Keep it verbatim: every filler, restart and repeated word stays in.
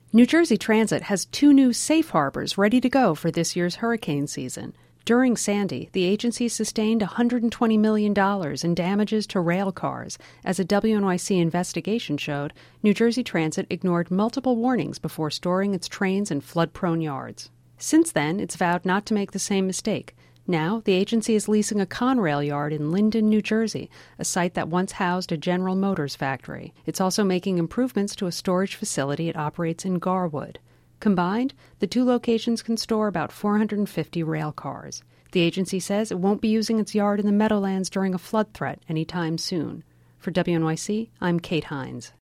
New Jersey Transit has two new safe harbors ready to go for this year's hurricane season. During Sandy, the agency sustained one hundred twenty million dollars in damages to rail cars. As a W N Y C investigation showed, New Jersey Transit ignored multiple warnings before storing its trains in flood-prone yards. Since then, it's vowed not to make the same mistake. Now, the agency is leasing a Conrail yard in Linden, New Jersey, a site that once housed a General Motors factory. It's also making improvements to a storage facility it operates in Garwood. Combined, the two locations can store about four hundred fifty rail cars. The agency says it won't be using its yard in the Meadowlands during a flood threat anytime soon. For W N Y C, I'm Kate Hines.